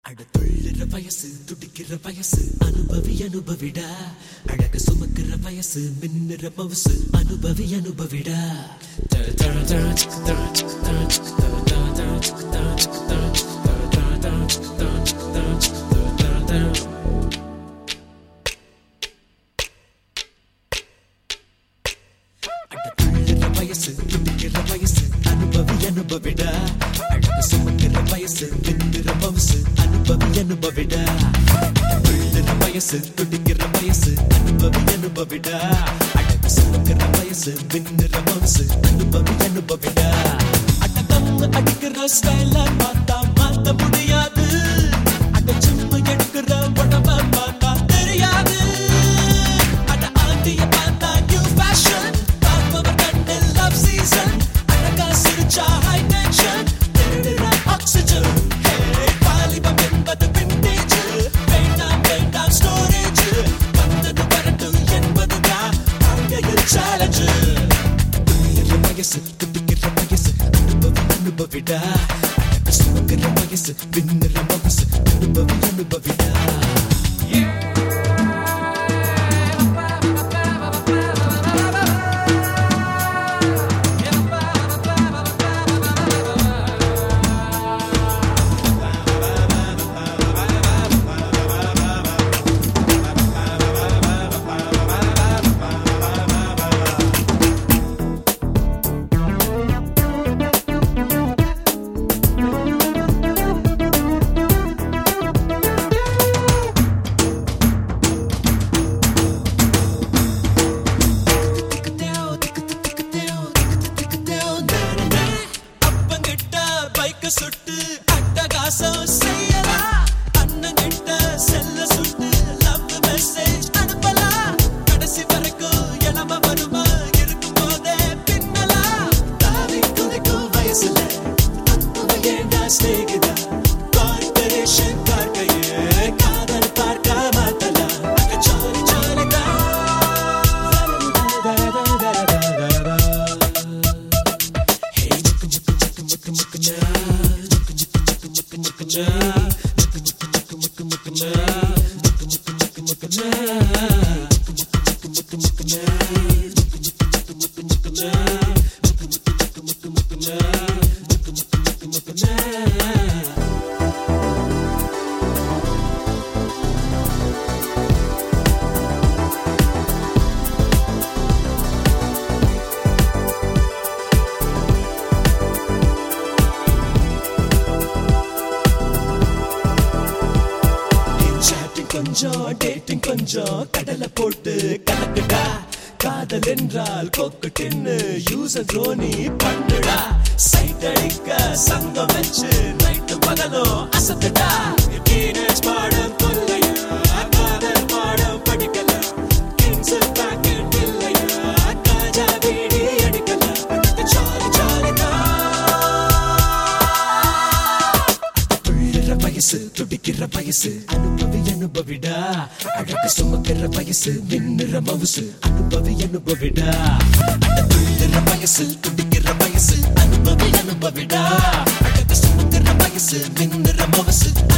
அடுத்துள்ளுற வயசு துடிக்கிற வயசு அனுபவி அனுபவிடா அழகு சுமக்கிற வயசு மின்னுற மவுசு அனுபவி அனுபவிடா அடுத்துள்ளுற வயசு துடிக்கிற வயசு அனுபவி அனுபவிடா அழகு சுமக்கிற வயசு மின்னுற மவுசு அனுபவி அனுபவிடா துள்ளுற வயசு துடிக்கிற வயசு அனுபவி அனுபவிடா அழகு சுமக்கிற வயசு மின்னுற மவுசு அனுபவி அனுபவிடா அடக்கம் அடிக்கிற ஸ்டைல பார்த்தா மாத்த முடியாது அட சும்மா எடுக்கிற உடம்ப பார்த்தா தெரியாது அட ஆண்டிய பார்த்தா நியூ ஃபேஷன் பாப்பவர் கண்ணில் லவ் சீசன் அழகா சிரிச்சா ஹை டென்ஷன் திருடுற ஆக்சிஜன் வாலிபம் என்பது விண்டேஜ் வேண்டாம் வேண்டாம் ஸ்டோரேஜ் வந்தது வரட்டும் என்பதுதான் வாழ்க்கையில் சேலஞ்ச் துள்ளுற வயசு துடிக்கிற வயசு அனுபவி அனுபவிடா அழகு சுமக்கிற வயசு பின்னுற மவுசு அனுபவி அனுபவிடா சுட்டு அட்டகாசம் செய்யலாம் அண்ணன் கிட்ட செல்ல சுட்டு லவ் மெசேஜ் அனுப்பலாம் கடைசி வரைக்கும் இளம வருமா இருக்கும் போதே பின்னலாம் தாவி குதிக்கும் வயசுல தத்துவ ஏண்டா ஸ்நேகிதா கார்பரேஷன் பார்க்கையே காதல் பார்க்க மாட்டலாம் சாரி சாரிதா கொஞ்சம் டேட்டிங் கொஞ்சம் கடலை போட்டு கலக்குடா காதல் என்றால் கொக்கு தின்னு யூஸ் த்ரோனி பண்ணுடா சைட் அடிக்க சங்கம் வச்சு நைட்டு பகலோ அசத்துடா டீனேஜ் பாடம் கொல்லையா காதல் பாடம் படிக்கலாம் கிங்ஸ் பாக்கெட் இல்லையா காஜா வீடி அடிக்கலாம் சாரி சாரிதா துள்ளுற வயசு துடிக்கிற வயசு அனுபவி அனுபவிடா அழகு சுமக்கிற வயசு மின்னுற மவுசு அனுபவி அனுபவிடா துள்ளுற வயசு துடிக்கிற வயசு அனுபவி அனுபவிடா அழகு சுமக்கிற வயசு மின்னுற மவுசு